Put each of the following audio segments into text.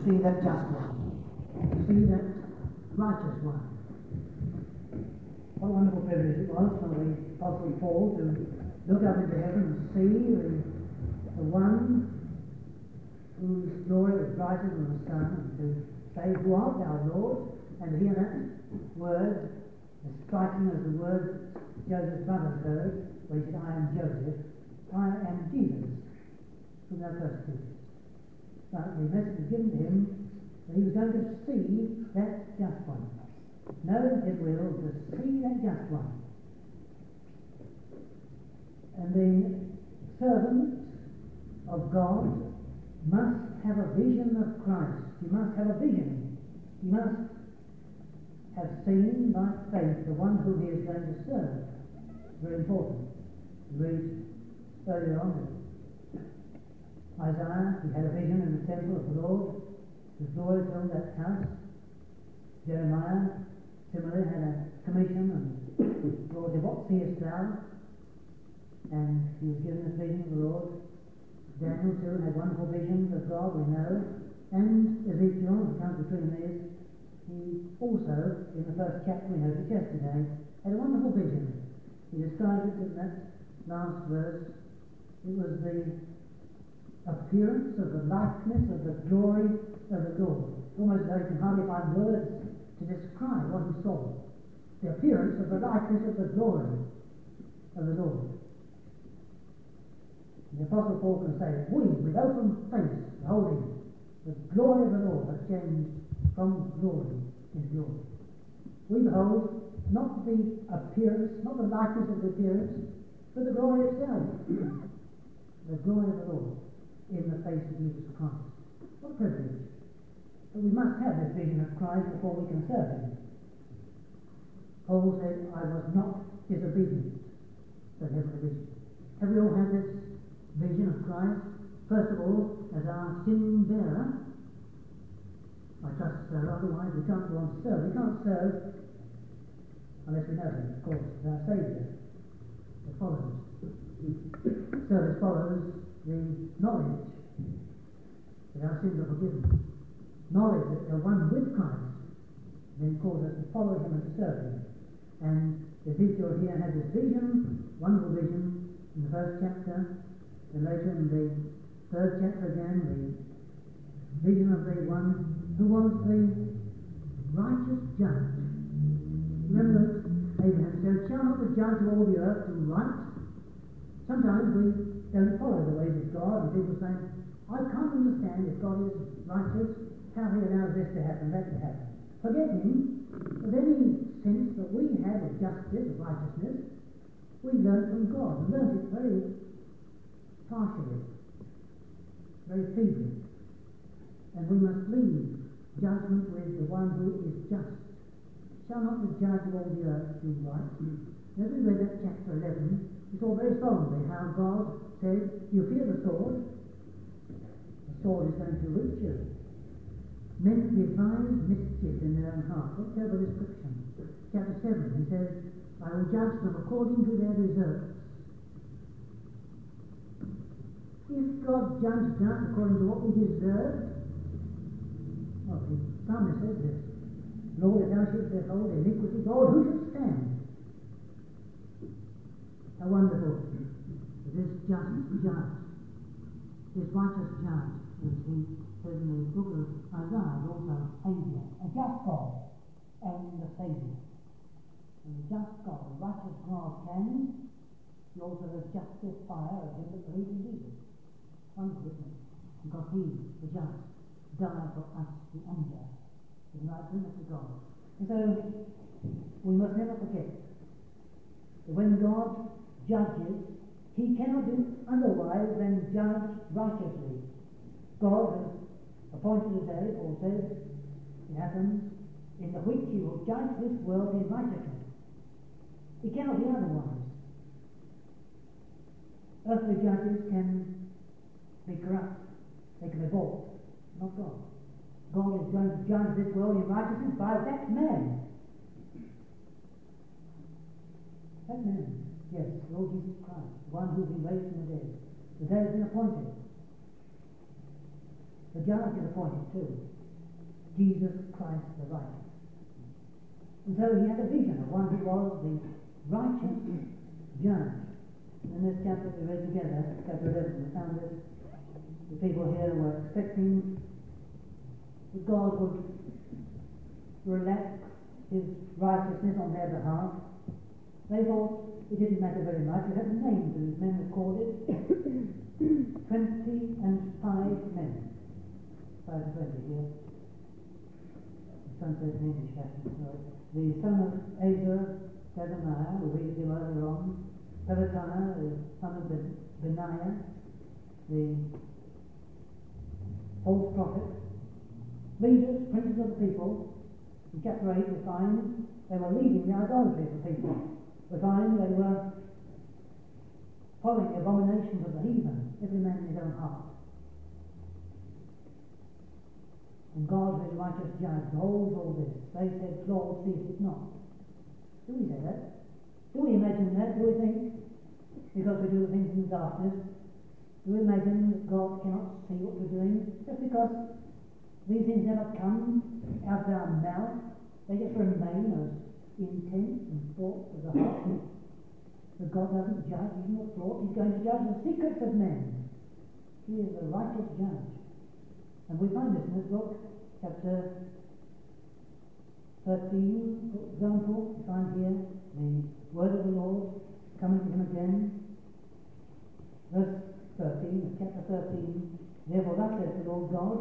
see that just one, to see that righteous one. What a wonderful privilege it was for the Apostle Paul to look up into heaven and see the one whose glory was brighter than the sun, and to say, "Who art thou, Lord?" and to hear that word, as striking as the word Joseph's brothers heard, where he said, "I am Joseph, I am Jesus, whom thou persecutest." But the message was given to him that he was going to see that just one. Know it will to see that just one. And the servant of God must have a vision of Christ. He must have a vision. He must have seen by faith the one whom he is going to serve. Very important. We read earlier on Isaiah, he had a vision in the temple of the Lord. His glory filled that house. Jeremiah similarly had a commission, and Lord said, "What seest thou?" And he was given a vision of the Lord. Daniel too had wonderful visions of God, we know. And Ezekiel, who comes between these, he also, in the first chapter we noticed yesterday, had a wonderful vision. He described it in that last verse. It was the appearance of the likeness of the glory of the Lord. Almost as though you can hardly find words to describe what he saw. The appearance of the likeness of the glory of the Lord. The Apostle Paul can say, "We, with open face, beholding the glory of the Lord," that changed from glory into glory. We behold not the appearance, not the likeness of the appearance, but the glory itself. The glory of the Lord in the face of Jesus Christ. What a privilege. But we must have this vision of Christ before we can serve him. Paul said, "I was not disobedient to the heavenly vision." Have we all had this vision of Christ? First of all, as our sin bearer. I trust so, otherwise we can't go on to serve. We can't serve unless we know him, of course, as our Saviour. It follows. Service follows the knowledge that our sins are forgiven. Knowledge that we're one with Christ, then calls us to follow him and to serve him. And Ezekiel here had this vision, wonderful vision, in the first chapter, and later in the third chapter again, the vision of the one who was the righteous judge. Remember that Abraham said, "Shall not the judge of all the earth do right?" Sometimes we don't follow the ways of God, and people say, "I can't understand if God is righteous, how he allows this to happen, that to happen." Forgetting of any sense that we have of justice, of righteousness, we learn from God, and learn it very partially, very feebly. And we must leave judgment with the one who is just. Shall not the judge of all the earth do right? As we read that chapter 11, we saw very solemnly how God said, "You fear the sword is going to reach you." Men devise mischief in their own heart. What terrible description. Chapter 7, he says, "I will judge them according to their deserts." If God judged us according to what we deserved, well, the psalmist says this, "Lord, if thou shouldst behold iniquity, God, who should stand?" How wonderful this just judge, this righteous judge, as he says in the book of Isaiah, is also Saviour, a just God and the Saviour. And the just God, the righteous God can, he also the justifier of him that believes in Jesus. Wonderful, isn't it? Because he, the just, died for us, the unjust, that he might bring us to God. And so, we must never forget that when God judges, he cannot do otherwise than judge righteously. God has appointed a day, Paul says, in Athens, in the which he will judge this world in righteousness. It cannot be otherwise. Earthly judges can be corrupt, they can be bought, not God. God is going to judge this world in righteousness by that man. That man, yes, Lord Jesus Christ, the one who has been raised from the dead. The day has been appointed. The judge is appointed too. Jesus Christ the righteous. And so he had a vision of one who was the righteous judge. In this chapter we read together, chapter 11, we found that the people here were expecting that God would relax his righteousness on their behalf. They thought it didn't matter very much. It had a name to his men recorded. 25 men. 5 to 20 here. Translated in English fashion. The son of Ezra, Jeremiah, we read him earlier on. Pelatiah, the son of Benaiah, the false prophet. Leaders, princes of the people. In chapter 8 we find they were leading the idolatry of the people. We find they were following the abominations of the heathen, every man in his own heart. And God, who is righteous judge, beholds all this. They said, Lord, seest it not. Do we say that? Do we imagine that? Do we think, because we do things in darkness, do we imagine that God cannot see what we're doing? Just because these things never come out of our mouth, they just remain as intent and thoughts of the heart. But God doesn't judge even the thought. He's going to judge the secrets of men. He is a righteous judge. And we find this in this book, chapter 13, for example. We find here the word of the Lord coming to him again. Verse 13 of chapter 13. Therefore thus says the Lord God,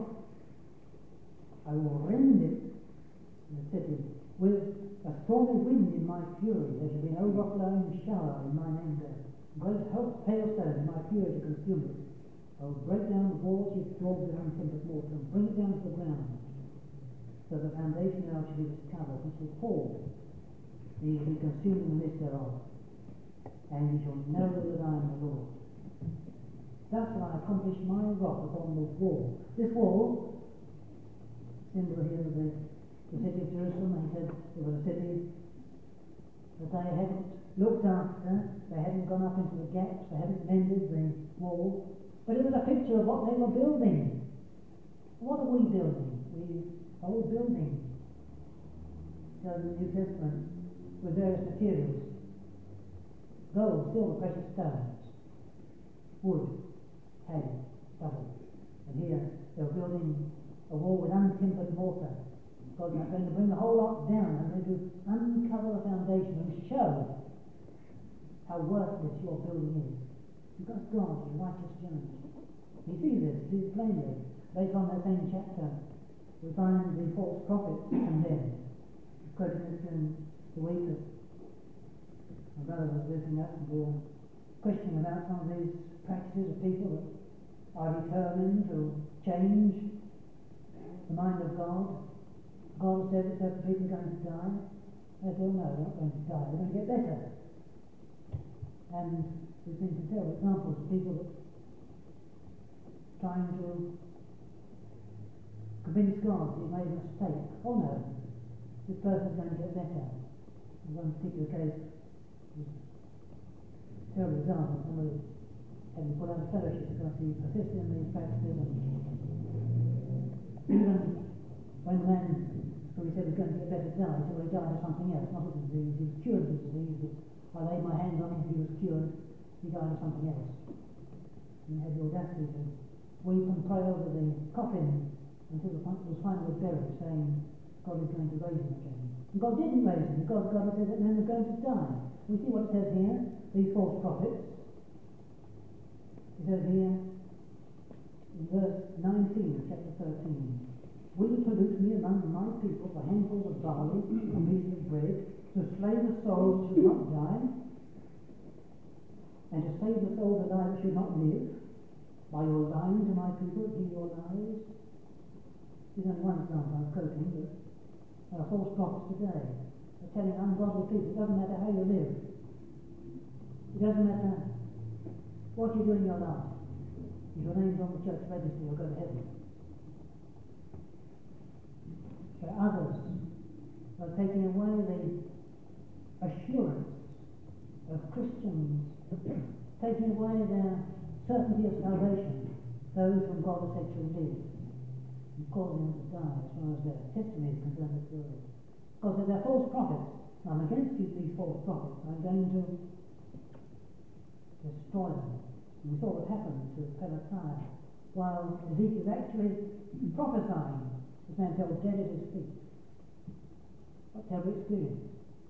I will rend it, the city, with a stormy wind in my fury. There shall be no overflowing shower in mine anger. Great hailstone in my fury to consume it. I will break down the walls which draw behind timbered mortar and bring it down to the ground. So the foundation thereof shall be discovered, which will fall. He will be consumed in the midst thereof. And ye shall know that I am the Lord. Thus will I accomplish my wrath upon the wall. This wall, symbol here of the city of Jerusalem, he said it was a city that they hadn't looked after, they hadn't gone up into the gaps, they hadn't mended the wall. But it was a picture of what they were building. What are we building? We are building. So in the New Testament, with various materials: gold, silver, precious stones, wood, hay, stubble. And here they're building a wall with untimbered mortar. God's not going to bring the whole lot down and going to uncover the foundation and show how worthless your building is. Because God is righteous judge. You see this, plainly. Later on that same chapter, we find the false prophets condemned. Quoting this in the week that my brother was listening up, and we were questioning about some of these practices of people that are determined to change the mind of God. God said that certain people are going to die. They say, oh no, they're not going to die, they're going to get better. And we've been to tell examples of people that trying to convince God that he made a mistake. Oh no, this person's going to get better. In one particular case, a terrible example, somebody having put out of fellowship because he persisted in these practices, and even when the man who he said was going to get better died, so he died of something else, not of the disease. He was cured of the disease. I laid my hands on him, he was cured. He died of something else. And he had the audacity to weep and pray over the coffin until the was finally buried, saying God is going to raise him again. And God didn't raise him. God said that man was going to die. We see what it says here, these false prophets. It says here, in verse 19 of chapter 13, will you pollute me among my people for handfuls of barley and pieces of bread, to slay the soul that should not die, and to save the soul that I should not live, by your lying to my people, give your lies? This is only one example I'm quoting, but there are false prophets today. They're telling ungodly people, it doesn't matter how you live. It doesn't matter what you do in your life. If your name's on the church register, you'll go to heaven. But others are taking away the assurance of Christians, taking away their certainty of salvation, those whom God has said shall live. and cause them to die as far as their testimony is concerned this world. Because they're false prophets. I'm against these false prophets. I'm going to destroy them. And we saw what happened to Pelethiah. While Ezekiel was actually prophesying, this man fell dead at his feet. What a terrible experience.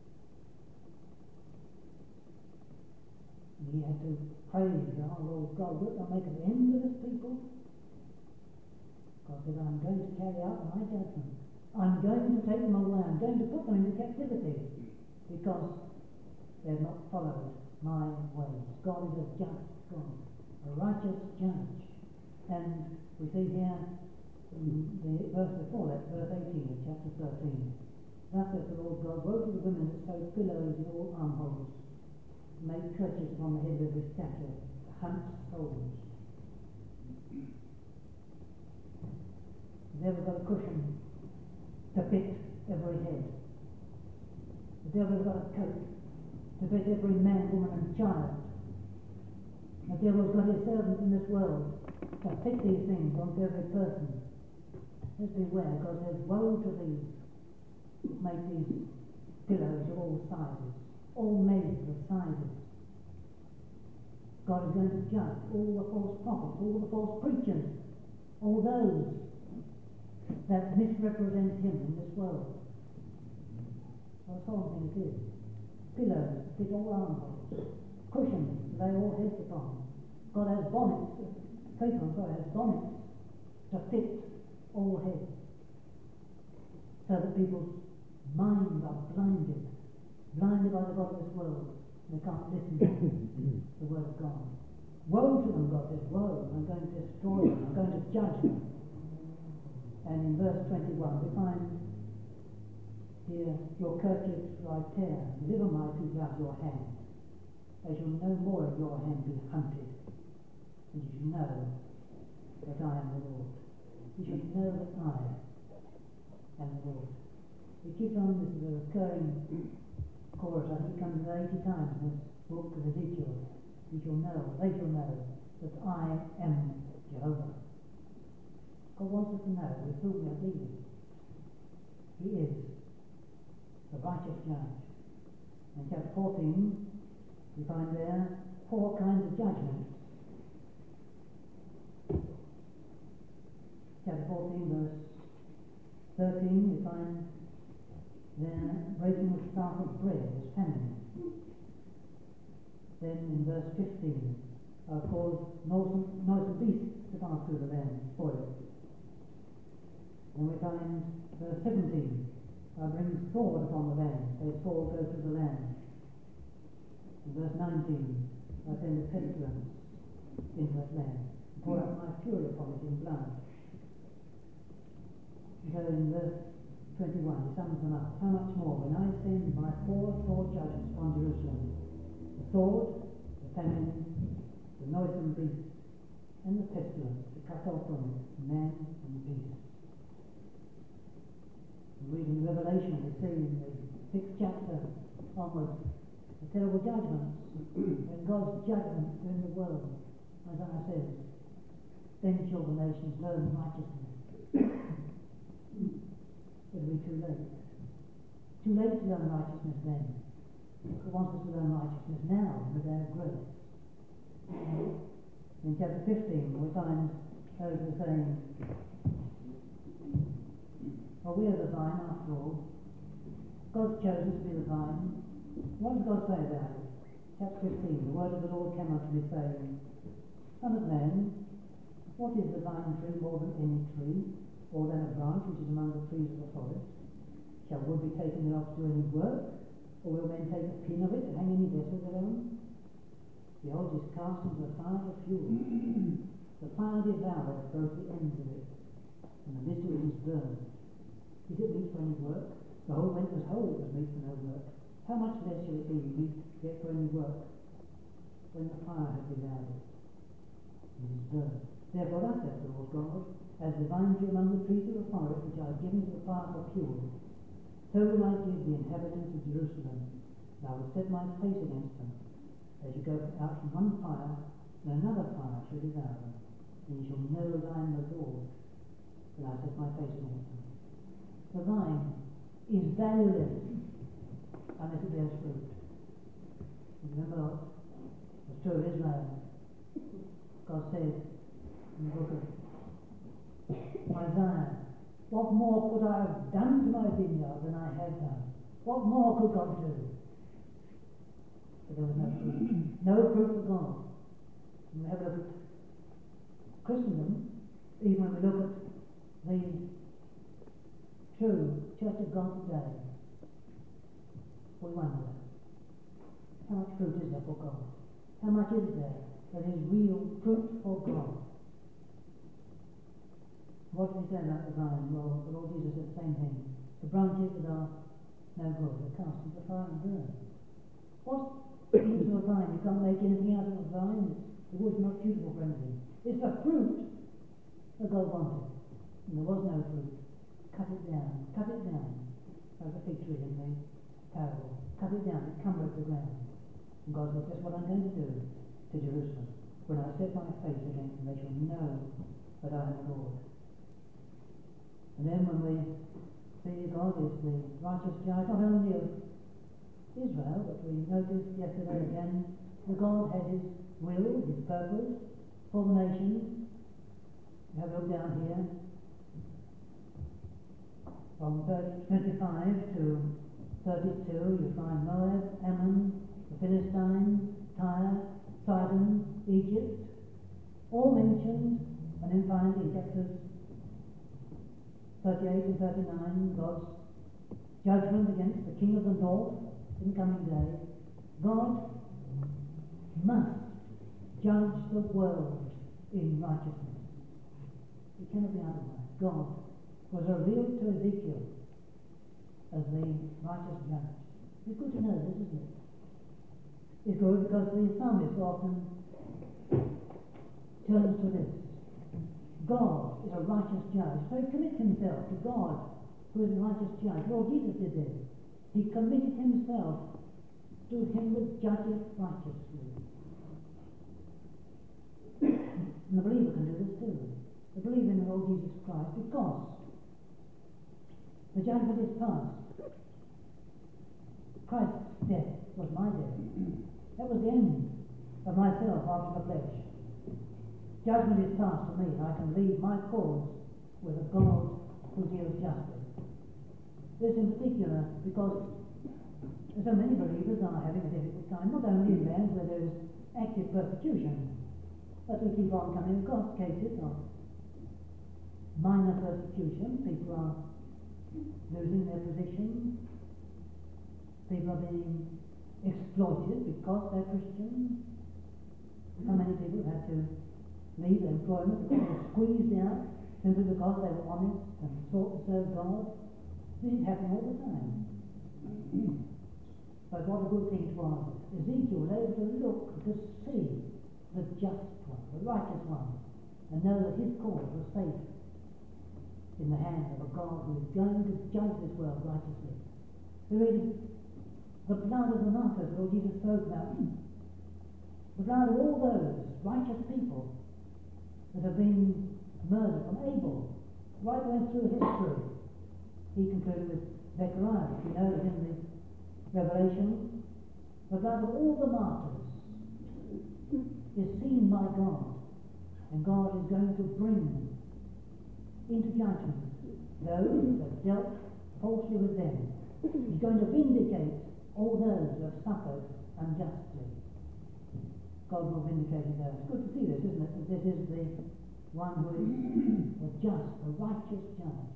And he had to praise, oh Lord God, wilt thou make an end of this people? God said, I'm going to carry out my judgment. I'm going to take them away. I'm going to put them into captivity because they have not followed my ways. God is a just God, a righteous judge. And we see here in the verse before that, verse 18 of chapter 13. Thus says the Lord God, woe to the women that sew pillows in all armholes, make kerchiefs upon the head of every statue, hunt souls. The devil's got a cushion to fit every head. The devil's got a coat to fit every man, woman and child. The devil's got his servants in this world to fit these things onto every person. Let's beware, God says, woe to these who make these pillows of all sizes, all measures of sizes. God is going to judge all the false prophets, all the false preachers, all those that misrepresent him in this world. What a solemn thing it is. Pillows fit all armholes, cushions lay all heads upon. God has bonnets, Satan has bonnets to fit all heads, so that people's minds are blinded by the God of this world. They can't listen to the word of God. Woe to them, God says, woe, I'm going to destroy them, I'm going to judge them. And in verse 21 we find here, your kerchiefs I tear, deliver my people out of your hand. They shall no more in your hand be hunted, and you shall know that I am the Lord. You shall know that I am the Lord. It keeps on, this is a recurring chorus, I think it comes 80 times in this book of Ezekiel. You shall know, they shall know that I am Jehovah. God wants us to know with whom we are dealing. He is the righteous judge. In chapter 14, we find there 4 kinds of judgments. Chapter 14, verse 13, we find there breaking the staff of bread is famine. Then in verse 15, cause noisome beasts to pass through the land, spoil it. Then we find verse 17, bring sword upon the land, a sword goes through the land. In verse 19, send a pestilence into that land, pour out my fury upon it in blood. So in verse 21, he sums them up. How much more when I send my 4 sore judgments upon Jerusalem, the sword, the famine, the noisome beast, and the pestilence to cut off from it man and beast. Reading Revelation, we see in the 6th chapter onwards the terrible judgments, when God's judgments are in the world. Isaiah says, then shall the nations learn righteousness. It'll be too late. Too late to learn righteousness then. God wants us to learn righteousness now, in the day of grace. In chapter 15 we find those who are saying, well, we are the vine after all. God's chosen to be the vine. What does God say about it? Chapter 15, the word of the Lord came unto me saying, Son of man, what is the vine tree more than any tree, or than a branch which is among the trees of the forest? Shall wood be taken thereof to do any work, or will men take a pin of it and hang any vessel thereon? Behold, it is cast into the fire for fuel. The fire devoureth both the ends of it, and the midst of it is burned. Is it meet for any work? The whole went as whole was meet for no work. How much less shall it be meet yet for any work, when the fire has devoured it? It is burned. Therefore thus saith the Lord God, as the vine tree among the trees of the forest, which I have given to the fire for fuel, so will I give the inhabitants of Jerusalem, and I will set my face against them. As you go out from one fire, and another fire shall devour them, and you shall know that I am the Lord. when I set my face against them. The vine is valueless unless it bears fruit. Remember, it's true of Israel. God says in the book of Isaiah, what more could I have done to my vineyard than I have done? What more could God do? But there was no fruit. No fruit for God. When we have a look at Christendom, even when we look at the true Church of God today, we wonder, how much fruit is there for God? How much is there that is real fruit for God? What do we say about the vine? Well, the Lord Jesus said the same thing. The branches that are no good are cast into the fire and burned. What's into a vine? You can't make anything out of a vine. The wood's not suitable for anything. It's the fruit that God wanted. And there was no fruit. Cut it down. Cut it down. Like the fig tree in the parable. Cut it down. It cumbered the ground. And God said, that's what I'm going to do to Jerusalem. When I set my face against them, they shall know that I am the Lord. And then when we see God is the righteous judge, not only of Israel, but we noticed yesterday again that God had his will, his purpose for the nations. You have a look down here. From verse 25 to 32, you find Moab, Ammon, the Philistines, Tyre, Sidon, Egypt, all mentioned, and then finally in chapters 38 and 39, God's judgment against the king of the north in the coming day. God must judge the world in righteousness. It cannot be otherwise. God was revealed to Ezekiel as the righteous judge. It's good to know this, isn't it? It's good because the psalmist often turns to this. God is a righteous judge. So he commits himself to God, who is a righteous judge. Lord Jesus did this. He committed himself to him that judgeth righteously. And the believer can do this too. The believer in the Lord Jesus Christ, because the judgment is past. Christ's death was my death. That was the end of myself after the flesh. Judgment is past for me, and I can leave my cause with a God who deals justly. This in particular because so many believers are having a difficult time, not only in lands where there is active persecution, but we keep on coming across cases of minor persecution. People are losing their position. People are being exploited because they're Christian. How many people have to leave their employment because they're squeezed out simply because they were honest and sought to serve God? This is happening all the time. But what a good thing it was. Ezekiel was able to look, to see the just one, the righteous one, and know that his cause was safe in the hands of a God who is going to judge this world righteously. We read the blood of the martyrs Lord Jesus spoke about. The blood of all those righteous people that have been murdered, from Abel right the way through history. He concluded with Zechariah. You know that in the Revelation, the blood of all the martyrs is seen by God, and God is going to bring into judgment those who have dealt falsely with them. He's going to vindicate all those who have suffered unjustly. God will vindicate those. It's good to see this, isn't it? That this is the one who is the just, the righteous judge.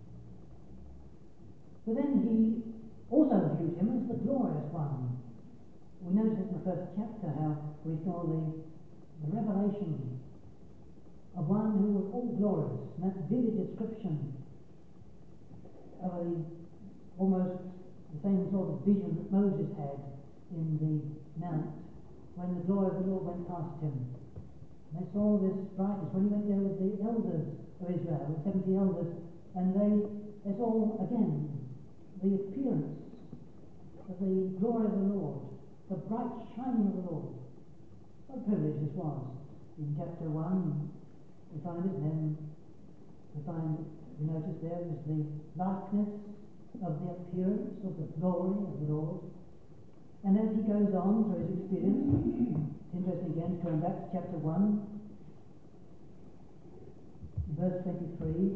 But then he also viewed him as the glorious one. We noticed in the first chapter how we saw the revelation of one who was all glorious, and that vivid description of almost the same sort of vision that Moses had in the mount when the glory of the Lord went past him. And they saw this brightness when he went there with the elders of Israel, the 70 elders, and they saw again the appearance of the glory of the Lord, the bright shining of the Lord. What a privilege this was. In chapter 1 we find it, then we notice there is the likeness of the appearance of the glory of the Lord. And as he goes on through his experience, it's interesting again, going back to chapter 1, verse 23.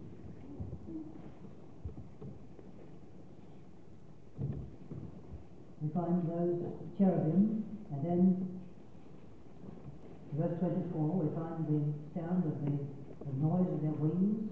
We find those cherubim, and then verse 24 we find the sound of the noise of their wings.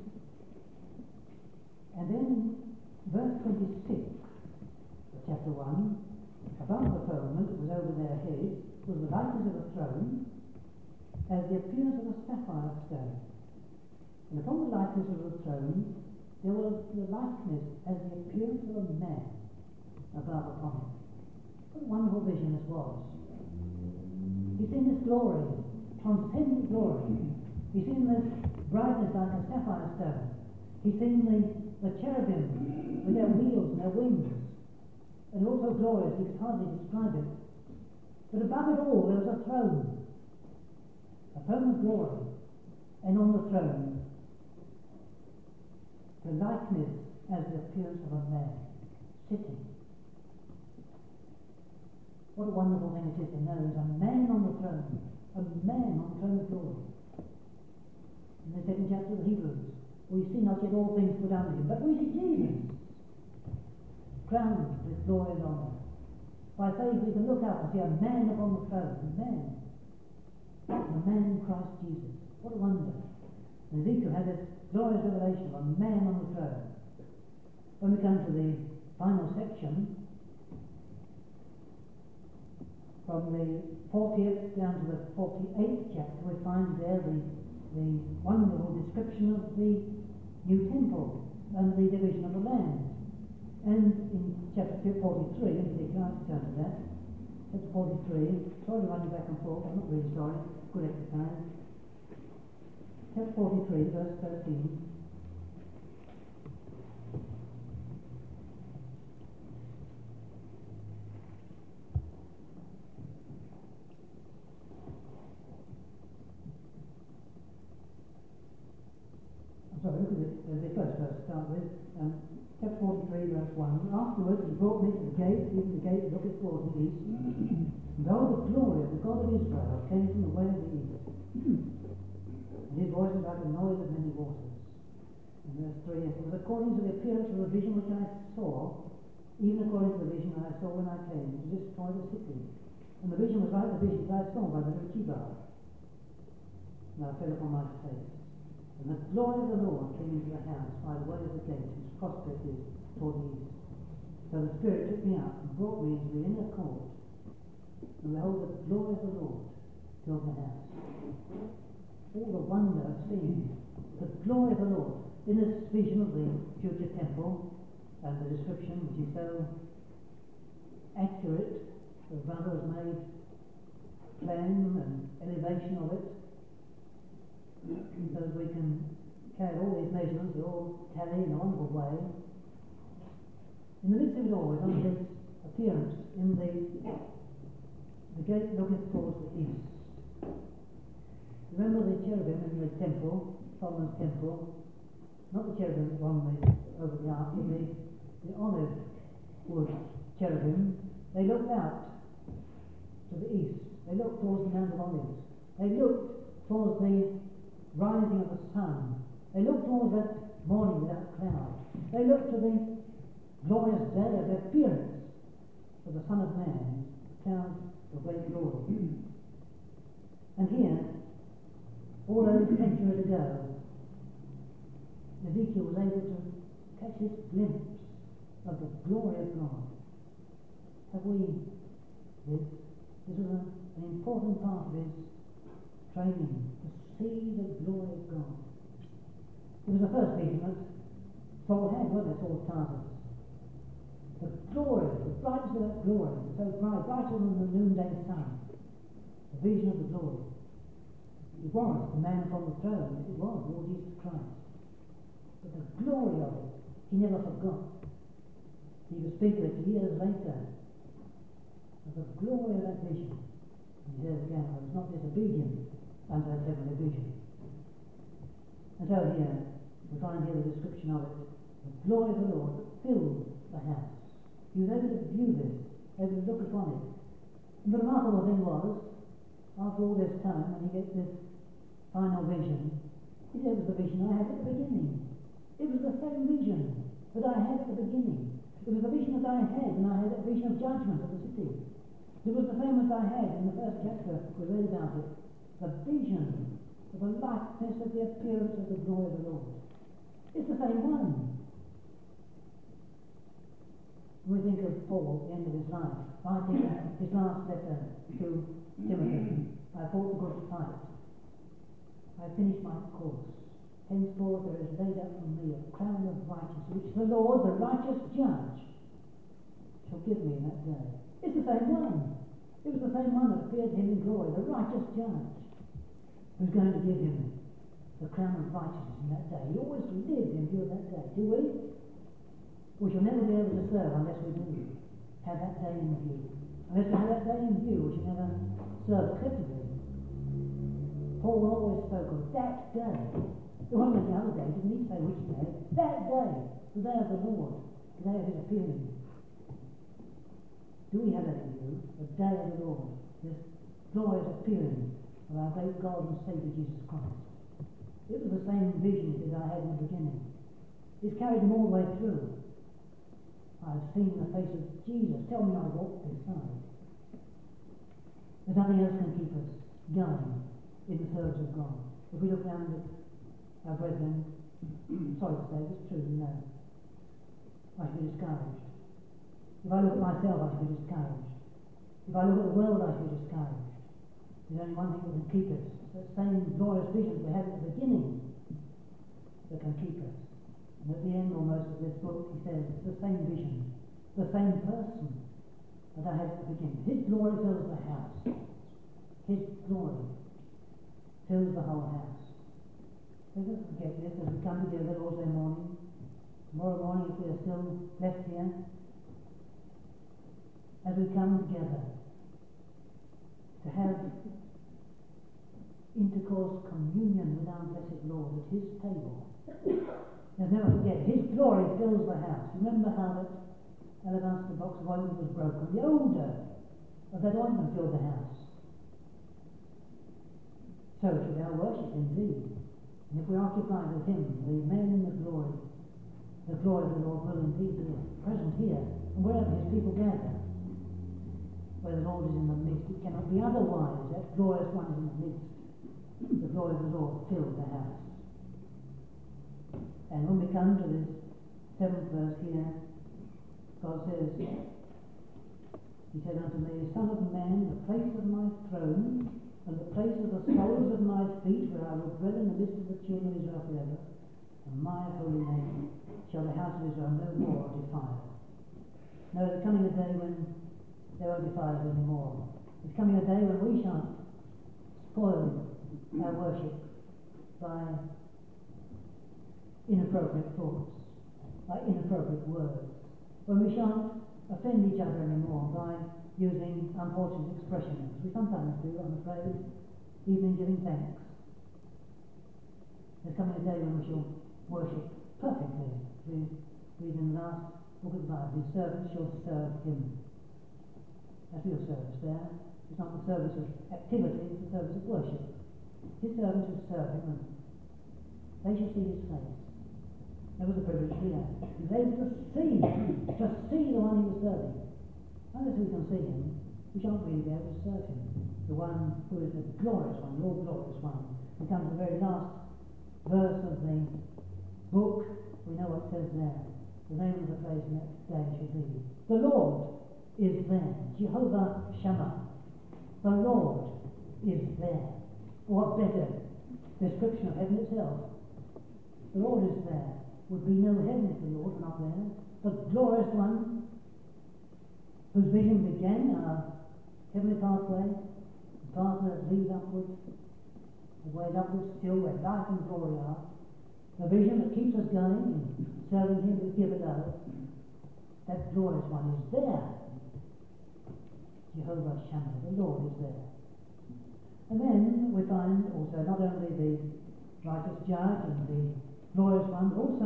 And then verse 26 of chapter 1, above the firmament that was over their heads was the likeness of a throne, as the appearance of a sapphire stone. And upon the likeness of the throne there was the likeness as the appearance of a man above upon it. What a wonderful vision this was. He's seen this glory, transcendent glory. He's seen this brightness like a sapphire stone. He's seen the cherubim with their wheels and their wings. And also glorious, he could hardly describe it. But above it all there was a throne of glory. And on the throne, the likeness as the appearance of a man sitting. What a wonderful thing it is to know there's a man on the throne of glory. In the second chapter of the Hebrews, we see not yet all things put under him, but we see Jesus crowned with glory and honour. By faith we can look up and see a man upon the throne, the man Christ Jesus. What a wonder. And Ezekiel had this glorious revelation of a man on the throne. When we come to the final section, from the 40th down to the 48th chapter, we find there the wonderful description of the new temple and the division of the land. And in chapter 43, in particular, I turn to that, chapter 43, sorry to run you back and forth, I'm not really sorry, good exercise. Chapter 43, verse 13. Sorry, look at the first verse to start with. Chapter 43, verse 1. Afterwards he brought me to the gate, even the gate that looketh toward the east. And behold, the glory of the God of Israel came from the way of the east. And his voice was like the noise of many waters. And verse 3, it was according to the appearance of the vision which I saw, even according to the vision that I saw when I came to destroy the city. And the vision was like the vision that I saw by the river Chebar. And I fell upon my face. And the glory of the Lord came into the house by the way of the gate, whose prospect is toward the east. So the Spirit took me up and brought me into the inner court. And behold, the glory of the Lord filled the house. All the wonder of seeing the glory of the Lord in this vision of the future temple, and the description which is so accurate. The brother has made plan and elevation of it, so that we can carry all these measurements, they all tally in a wonderful way. In the midst of it all, we find this appearance in the gate looketh towards the east. Remember the cherubim in the temple, Solomon's temple, not the cherubim over the ark, but the olive wood cherubim. They looked out to the east. They looked towards the Mount of Olives. They looked towards the rising of the sun. They looked towards that morning without cloud. They looked to the glorious day of the appearance of the Son of Man, cloud of great glory. And here, all those centuries ago, Ezekiel was able to catch this glimpse of the glory of God. Have we this? This was an important part of his training, to see the glory of God. It was the first vision that Saul had, wasn't it? Saul Tarsus. The glory, the brightness of that glory, so bright, brighter than the noonday sun. The vision of the glory. It was the man upon the throne, yes it was, Lord Jesus Christ. But the glory of it, he never forgot. He would speak of it years later, of the glory of that vision. And he says again, I was not disobedient unto that heavenly vision. And so here, We find here the description of it. The glory of the Lord filled the house. He was able to view this, able to look upon it. And the remarkable thing was, after all this time, when he gets this final vision, it was the vision I had at the beginning. It was the same vision that I had at the beginning. It was the vision that I had when I had a vision of judgment of the city. It was the same as I had in the first chapter we read about it. The vision of the likeness of the appearance of the glory of the Lord. It's the same one. When we think of Paul at the end of his life, writing his last letter to Timothy, I fought the good fight. I finished my course. Henceforth there is laid up for me a crown of righteousness, which the Lord, the righteous judge, shall give me in that day. It's the same one. It was the same one that appeared to him in glory, the righteous judge, who's going to give him the crown of righteousness in that day. He always lived in view of that day. Do we? We shall never be able to serve unless we do have that day in view. Unless we have that day in view, we shall never serve acceptably. Paul always spoke of that day. It wasn't any other day, didn't he say which day? That day, the day of the Lord, the day of his appearing. Do we have that in view? The day of the Lord, this glorious appearing of our great God and Saviour Jesus Christ. It was the same vision that I had in the beginning. It's carried him all the way through. I've seen the face of Jesus. Tell me I walk this side. There's nothing else can keep us going in the service of God. If we look round at our brethren, sorry to say, it's true, no, I should be discouraged. If I look at myself, I should be discouraged. If I look at the world, I should be discouraged. There's only one thing that can keep us. That same glorious vision we had at the beginning that can keep us. And at the end almost of this book, he says, it's the same vision, the same person that I had at the beginning. His glory fills the house. His glory fills the whole house. Let us forget this as we come together Lord's Day morning. Tomorrow morning, if we are still left here, as we come together to have intercourse, communion with our blessed Lord at his table. Let's never forget, his glory fills the house. Remember how that alabaster box of ointment was broken? The odour of that ointment filled the house. So should our worship indeed. And if we're occupied with him, the man in the glory of the Lord will indeed be present here, and wherever his people gather. Where the Lord is in the midst, it cannot be otherwise. That glorious one is in the midst. The glory of the Lord fills the house. And when we come to this 7th verse here, God says, he said unto me, Son of man, the place of my throne, and the place of the soles of my feet, where I will dwell in the midst of the children of Israel forever, and my holy name shall the house of Israel no more defile. No, there's coming a day when they won't defile it anymore. There's coming a day when we shan't spoil our worship by inappropriate thoughts, by inappropriate words, when we shan't offend each other anymore by using unfortunate expressions. We sometimes do, I'm afraid, even in giving thanks. There's coming a day when we shall worship perfectly. We read in the last book of the Bible, his servants shall serve him. That's real service there. It's not the service of activity, it's the service of worship. His servants will serve him, and they shall see his face. That was a privilege he had. He was able to see the one he was serving. Unless we can see him, we shan't really be able to serve him. The one who is the glorious one, the all-glorious one. We come to the very last verse of the book. We know what it says there. The name of the place next day shall be the Lord is there. Jehovah Shammah. The Lord is there. What better description of heaven itself? The Lord is there. Would be no heaven if the Lord were not there. The glorious one whose vision began our heavenly pathway, the path that leads upwards, the way upwards still where life and glory are, the vision that keeps us going and serving him to give it up. That glorious one is there. Jehovah Shammah, the Lord is there. And then we find also not only the righteous judge and the glorious one, but also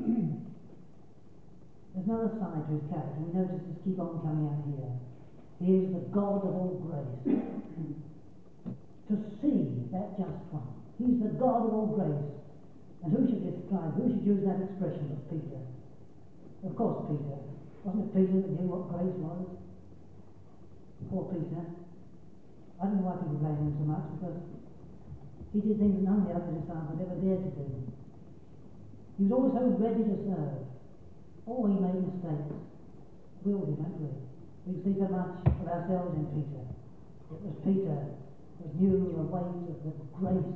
there's another side to his character. We notice this keep on coming out here. He is the God of all grace. To see that just one. He's the God of all grace. And who should describe, who should use that expression of Peter? Of course Peter. Wasn't it Peter that knew what grace was? Poor Peter. I don't know why people blame him so much, because he did things that none of the other disciples ever dared to do. He was always so ready to serve. Oh, he made mistakes. We all do, don't we? We see so much of ourselves in Peter. It was Peter who knew the weight of the grace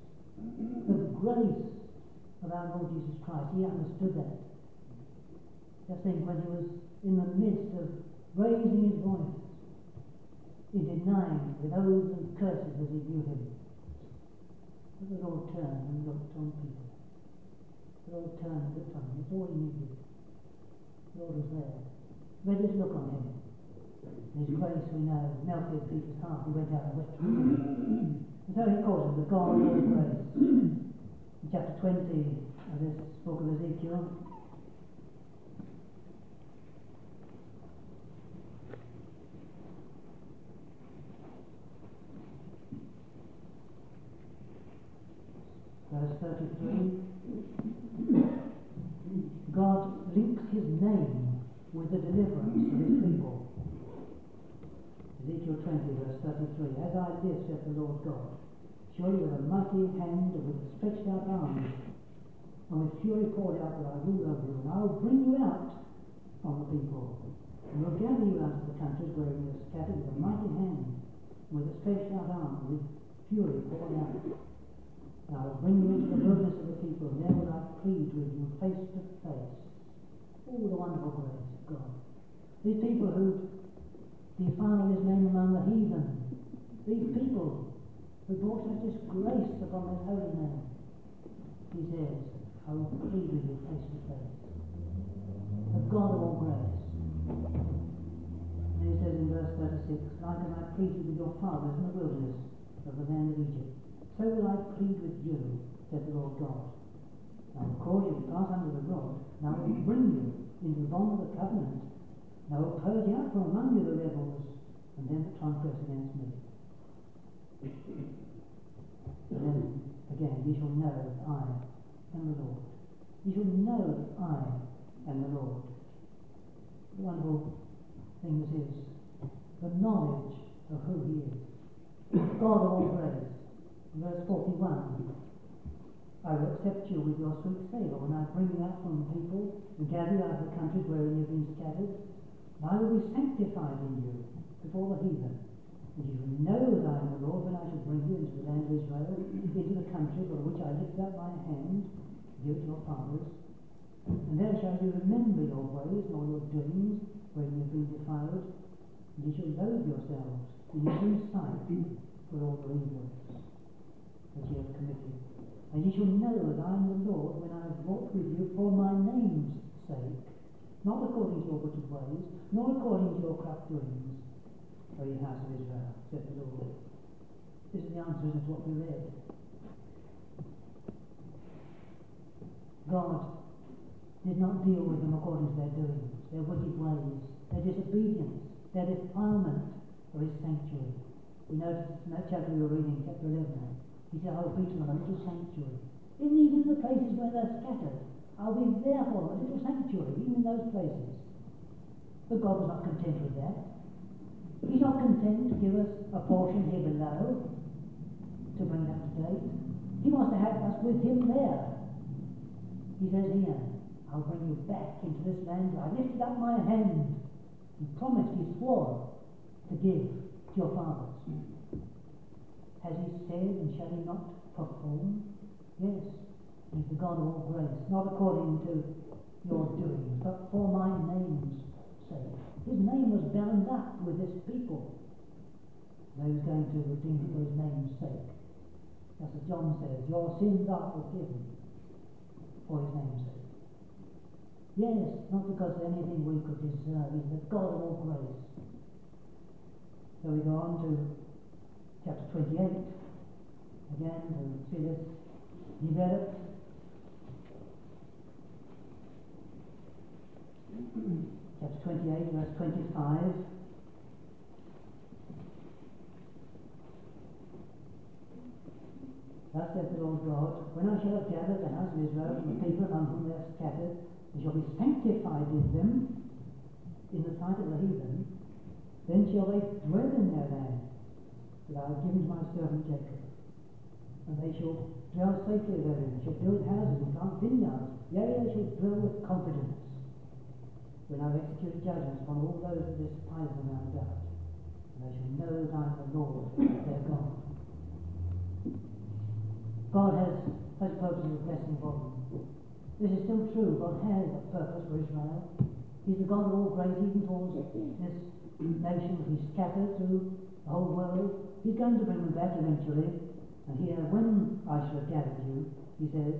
of our Lord Jesus Christ. He understood that. Just think when he was in the midst of raising his voice, in denying with oaths and curses as he viewed him. But the Lord turned and looked on Peter. The Lord turned and looked on him. That's all he needed. The Lord was there. Ready to look on him. And his grace, we know, melted Peter's heart. He went out and wept. And so he calls him the God of all grace. In chapter 20 of this book of Ezekiel, verse 33, God links his name with the deliverance of his people. Ezekiel 20, verse 33, As I live, saith the Lord God, surely with a mighty hand and with stretched out arms, and with fury poured out will I rule over you, and I will bring you out from the people, and will gather you out of the countries where you are scattered with a mighty hand, and with a stretched out arm, and with fury poured out. And I will bring you into the wilderness of the people, and there will I plead with you face to face. Oh, the wonderful grace of God. These people who defile his name among the heathen, these people who brought such disgrace upon his holy name, he says, I will plead with you face to face. The God of all grace. And he says in verse 36, like as I pleaded with your fathers in the wilderness of the land of Egypt, so will I plead with you, said the Lord God. I will cause you to pass under the rod, and I will bring you into the bond of the covenant, and I will purge out from among you the rebels, and them that transgress against me. And then, again, ye shall know that I am the Lord. Ye shall know that I am the Lord. The wonderful thing this is, the knowledge of who he is. God of all grace. Verse 41, I will accept you with your sweet favour when I bring you out from the people and gather you out of the countries wherein you have been scattered. And I will be sanctified in you before the heathen. And you will know that I am the Lord when I shall bring you into the land of Israel, into the country for which I lifted up my hand to give it to your fathers. And there shall you remember your ways and all your doings when you have been defiled. And you shall loathe yourselves in your own sight for all your evils that ye have committed. And ye shall know that I am the Lord when I have walked with you for my name's sake, not according to your wicked ways, nor according to your corrupt doings, O ye house of Israel, said the Lord. This is the answer to what we read. God did not deal with them according to their doings, their wicked ways, their disobedience, their defilement of his sanctuary. We noticed in that chapter we were reading, chapter 11, he said, I will be to them a little sanctuary. Even in the places where they're scattered, I'll be there for them, a little sanctuary, even in those places. But God was not content with that. He's not content to give us a portion here below to bring it up to date. He wants to have us with him there. He says here, I'll bring you back into this land where I lifted up my hand. He promised, he swore to give to your fathers. Has he said, and shall he not perform? Yes, he's the God of all grace, not according to your doings, but for my name's sake. His name was bound up with this people. Now he's going to redeem for his name's sake. Just as John says, your sins are forgiven for his name's sake. Yes, not because of anything we could deserve. He's the God of all grace. So we go on to chapter 28, again, to see this developed. chapter 28, verse 25. Thus saith the Lord God, when I shall have gathered the house of Israel from the people among whom they are scattered, they shall be sanctified in them, in the sight of the heathen, then shall they dwell in their land, that I have given to my servant Jacob. And they shall dwell safely therein, they shall build houses and plant vineyards, yea, they shall dwell with confidence. When I have executed judgments upon all those that despise them round about, and they shall know that I am the Lord their God. God has such purposes of blessing for them. This is still true. God has a purpose for Israel. He's the God of all grace, even towards this nation that He's scattered through the whole world. He's going to bring them back eventually. And here, when I shall have gathered you, He says,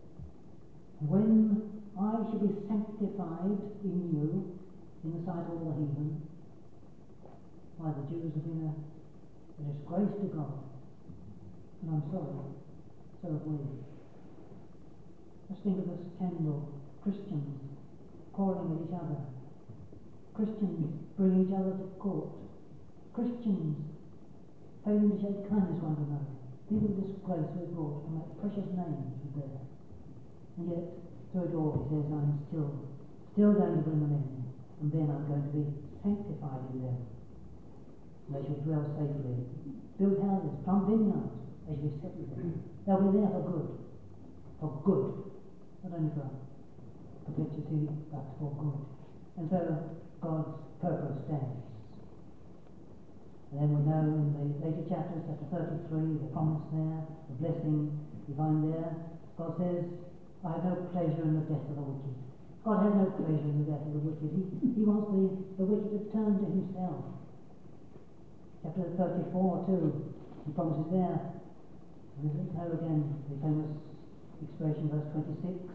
when I shall be sanctified in you, in the sight of all the heathen. Why, the Jews have been a disgrace to God. And I'm sorry. So have we. Let's think of the scandal. Christians quarrelling with each other. Christians bringing each other to court. Christians failing to show kindness one to another. Think of the disgrace we've brought from that precious name we bear. And yet, through it all, He says, I'm still going to bring them in. And then I'm going to be sanctified in them. They shall dwell safely. Build houses, plant vineyards. They shall be set with them. They'll be there for good. For good. Not only for perpetuity, but for good. And so God's purpose stands. And then we know in the later chapters, chapter 33, the promise there, the blessing we find there. God says, I have no pleasure in the death of the wicked. God has no pleasure in the death of the wicked. He wants the wicked to turn to Himself. Chapter 34 too, He promises there. We know again the famous expression, verse 26.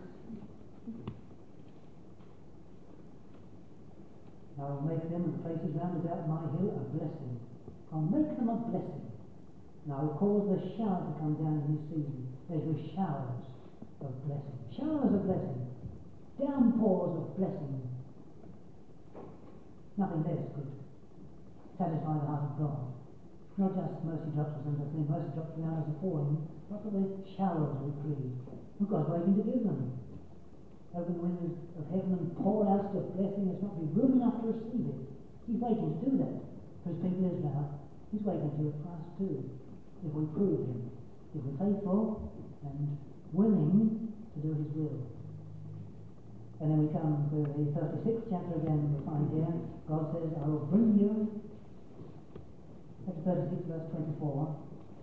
I will make them and the places round about my hill a blessing. I'll make them a blessing. And I will cause the shower to come down in this season. There will be showers of blessing. Showers of blessing. Downpours of blessing. Nothing less could satisfy the heart of God. Not just mercy drops or something, mercy drops down as a falling, but for the showers we plead. And God's waiting to give them. Open the windows of heaven and pour out the blessing. There's not be room enough to receive it. He's waiting to do that for His people Israel. He's waiting to do it for us too, if we prove Him, if we're faithful and willing to do His will. And then we come to the 36th chapter again. We find here God says, I will bring you. Chapter 36, verse 24.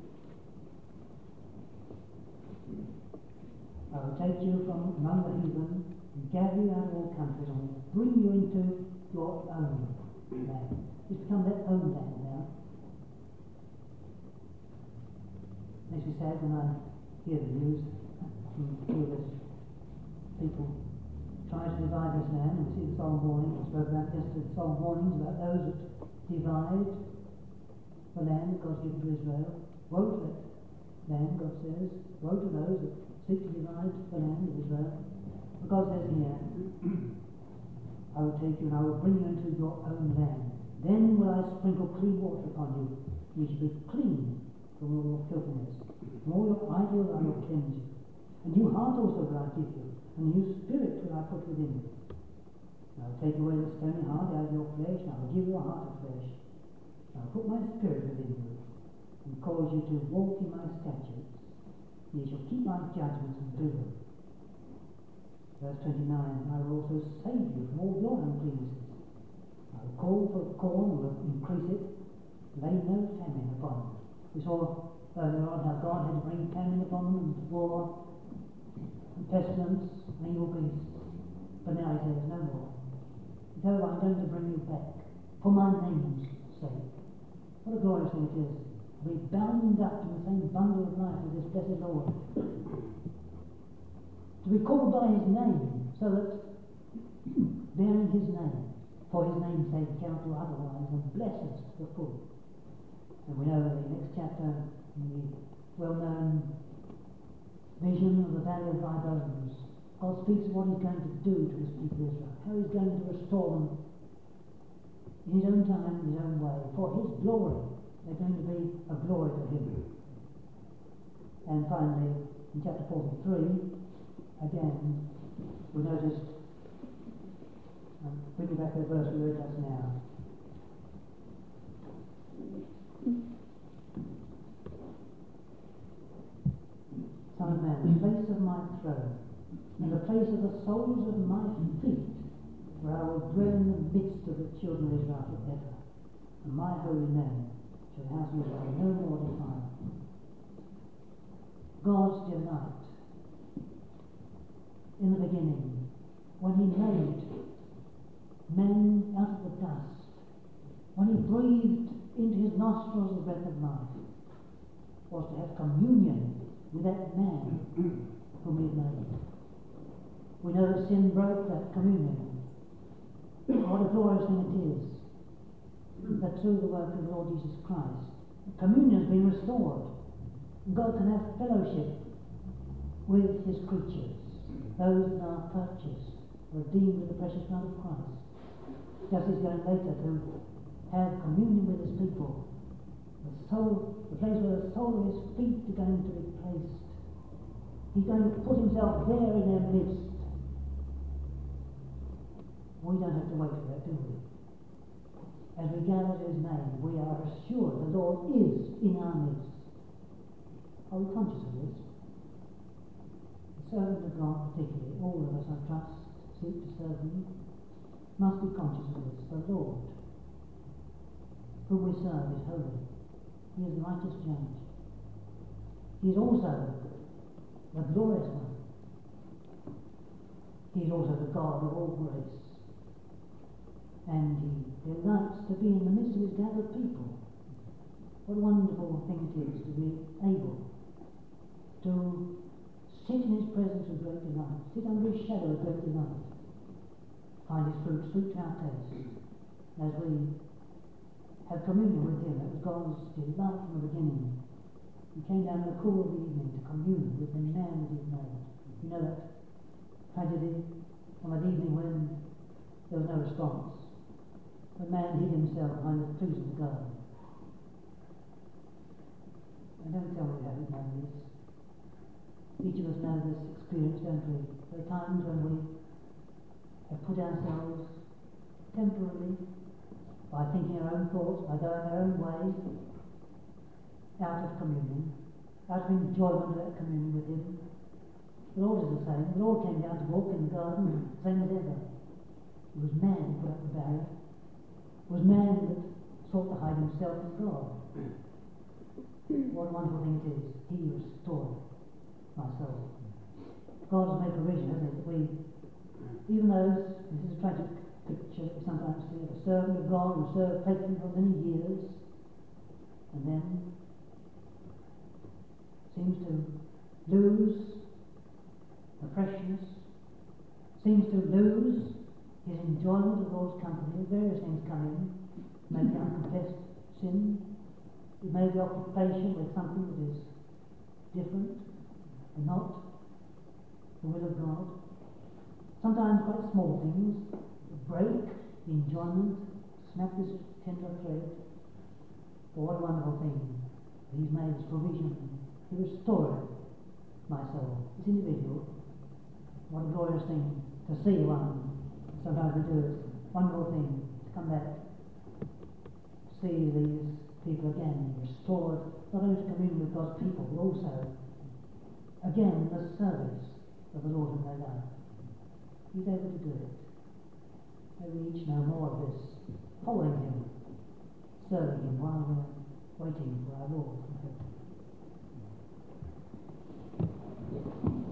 I will take you from among the heathen and gather you out of all countries and will bring you into your own land. It's become their own land now. Makes me sad when I hear the news from this people trying to divide this land. And we see the solemn warning. I spoke about yesterday, the solemn warnings about those that divide the land that God's given to Israel. Woe to that land, God says. Woe to those that seek to divide the land of Israel. But God says here, I will take you and I will bring you into your own land. Then will I sprinkle clean water upon you. You shall be clean from all your filthiness. From all your idols I will cleanse you. A new heart also will I give you. A new spirit will I put within you. And I will take away the stony heart out of your flesh, and I will give you a heart of flesh. I will put my spirit within you, and cause you to walk in my statutes. And you shall keep my judgments and do them. Verse 29, I will also save you from all your uncleannesses. I will call for corn, and will increase it, lay no famine upon you. We saw earlier on how God had to bring famine upon them, and war, and pestilence, and evil beasts. But now He says, no more. He says, I'm going to bring you back, for my name's sake. What a glorious thing it is, to be bound up in the same bundle of life with this blessed Lord. To be called by His name, so that, bearing His name, for His name's sake, cannot do otherwise than bless us to the full. And we know in the next chapter, in the well-known vision of the valley of dry bones, God speaks of what He's going to do to His people Israel, how He's going to restore them in his own time, in his own way, for his glory. They're going to be a glory to him. And finally, in chapter 43, again, we noticed, bring you back to the verse we read just now. Son of man, the place of my throne, and the place of the soles of my feet, where I will dwell in the midst of the children of Israel forever, and my holy name shall the house of Israel no more defile. God's delight in the beginning, when he made men out of the dust, when he breathed into his nostrils the breath of life, was to have communion with that man whom he had made. We know that sin broke that communion. What a glorious thing it is that through the work of the Lord Jesus Christ, communion has been restored. God can have fellowship with his creatures, those that are purchased, redeemed with the precious blood of Christ. Just as he's going later to have communion with his people. The place where the sole of his feet are going to be placed. He's going to put himself there in their midst. We don't have to wait for that, do we? As we gather to his name, we are assured the Lord is in our midst. Are we conscious of this? The servant of God, particularly, all of us, I trust, seek to serve him, must be conscious of this. The Lord, whom we serve, is holy. He is the righteous judge. He is also the glorious one. He is also the God of all grace. And he delights to be in the midst of his gathered people. What a wonderful thing it is to be able to sit in his presence with great delight, sit under his shadow with great delight, find his fruit sweet to our taste, as we have communion with him. That was God's delight from the beginning. He came down in the cool of the evening to commune with the man that he had made. You know that tragedy on that evening when there was no response. The man hid himself behind the trees of the garden. And don't tell me you haven't known this. Each of us know this experience, don't we? There are times when we have put ourselves temporarily, by thinking our own thoughts, by going our own way, out of communion, out of enjoyment of that communion with him. The Lord is the same. The Lord came down to walk in the garden, same as ever. It was man who put up the barrier. It was man that sought to hide himself from God. What a wonderful thing it is. He restored my soul. God has made provision, hasn't he, that we, even those, this is a tragic picture we sometimes see of a servant of God who served faithfully for many years and then seems to lose the freshness, seems to lose his enjoyment of the Lord's company. Various things come in, maybe unconfessed sin, it may be occupation with something that is different and not the will of God. Sometimes quite small things break the enjoyment, snap this tender thread. But what a wonderful thing. He's made his provision. He restored my soul. This individual, what a glorious thing to see one. Sometimes we do it. Wonderful thing to come back, see these people again restored, not only to commune with God's people, but also again the service of the Lord whom they love. He's able to do it. May we each know more of this, following him, serving him while we're waiting for our Lord from heaven.